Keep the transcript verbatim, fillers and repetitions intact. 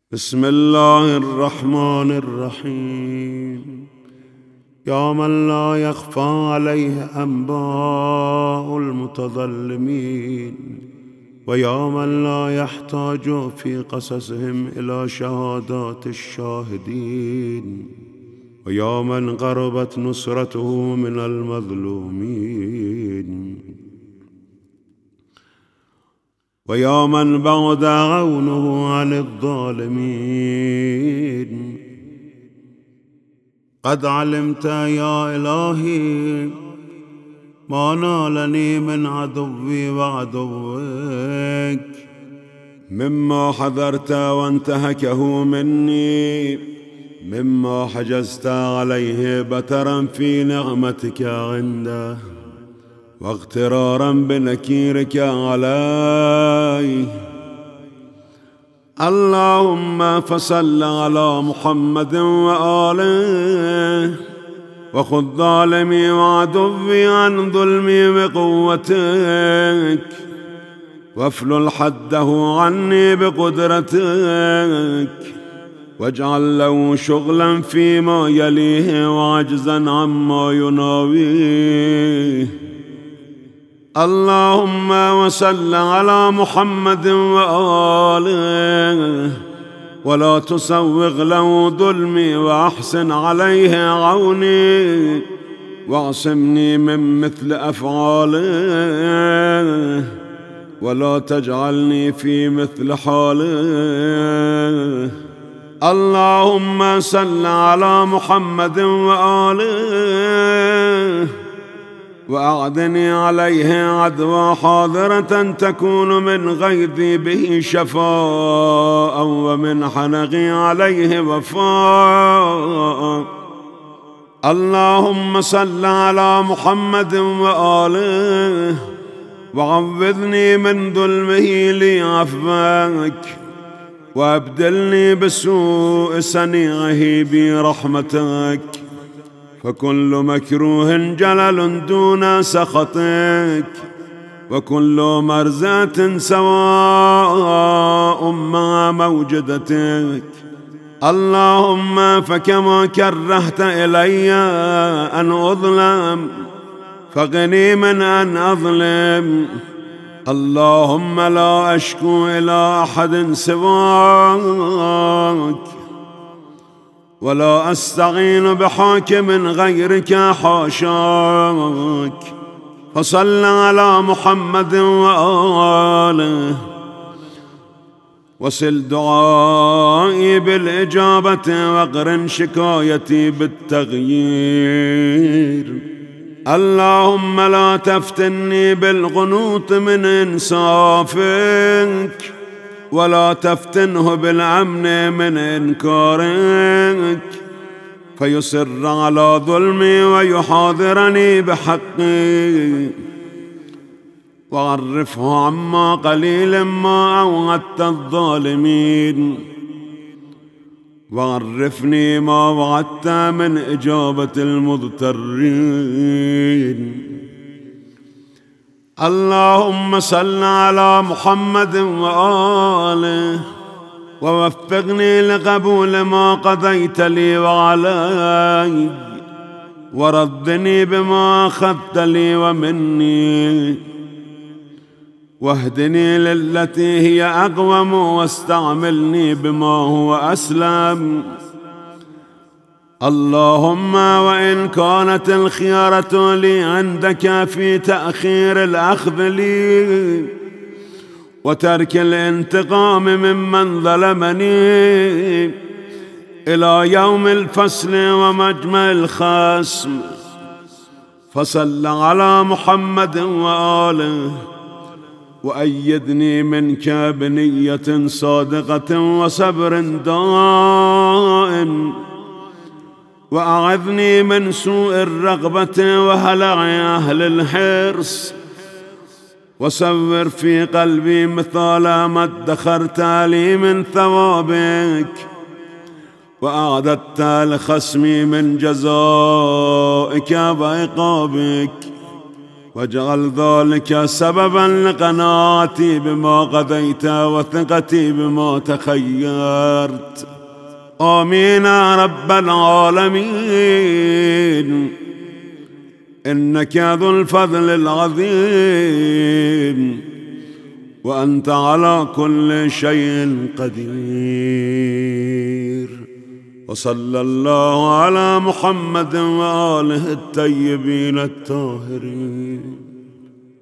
بسم الله الرحمن الرحيم. يا من لا يخفى عليه أنباء المتظلمين، ويا من لا يحتاج في قصصهم إلى شهادات الشاهدين، ويا من قربت نصرته من المظلومين، ويا من بعد عونه عن الظالمين. قد علمت يا إلهي ما نالني من عدوي وعدوك، مما حذرت وانتهكه مني، مما حجزت عليه بترا في نعمتك عنده، واغترارا بنكيرك علي. اللهم فصل على محمد وآله، وخذ ظالمي وعدوي عن ظلمي بقوتك، وافلل حده عني بقدرتك، واجعل له شغلا فيما يليه وعجزا عما يناويه. اللهم وصل على محمد وآله، ولا تسوغ له ظلمي، وأحسن عليه عوني، واعصمني من مثل أفعاله، ولا تجعلني في مثل حاله. اللهم صل على محمد وآله، وأعدني عليه عدوى حاضرة تكون من غيظي به شفاء، ومن حنقي عليه وفاء. اللهم صل على محمد وآله، وعوذني من ظلمه لي عفوك، وابدلني بسوء صنيعه برحمتك، فكل مكروه جلل دون سخطك، وكل مرزاة سواء مع موجدتك. اللهم فكما كرهت إلي أن أظلم، فغني من أن أظلم. اللهم لا أشكو إلى أحد سواك، ولا أستعين بحاكم غيرك حاشاك. فصل على محمد وآله، وصل دعائي بالإجابة، واقرن شكايتي بالتغيير. اللهم لا تفتني بالقنوط من إنصافك، ولا تفتنه بالأمن من إنكارك، فيصر على ظلمي ويحاضرني بحقي، وعرفه عما قليل ما أوعدت الظالمين، وعرفني ما وعدت من إجابة المضطرين. اللهم صل على محمد وآله، ووفقني لقبول ما قضيت لي وعلي، وردني بما أخذت لي ومني، واهدني للتي هي أقوم، واستعملني بما هو أسلم. اللهم وإن كانت الخيارة لي عندك في تأخير الأخذ لي وترك الانتقام ممن ظلمني إلى يوم الفصل ومجمع الخصم، فصل على محمد وآله، وأيدني منك بنية صادقة وصبر دائم، وأعذني من سوء الرغبة وهلع أهل الحرص، وصور في قلبي مثال ما ادخرت لي من ثوابك، وأعددت لخصمي من جزائك وعقابك، واجعل ذلك سببا لقناعتي بما قضيت وثقتي بما تخيرت. آمين يا رب العالمين، إنك ذو الفضل العظيم، وأنت على كل شيء قدير. وصلى الله على محمد وآله الطيبين الطاهرين.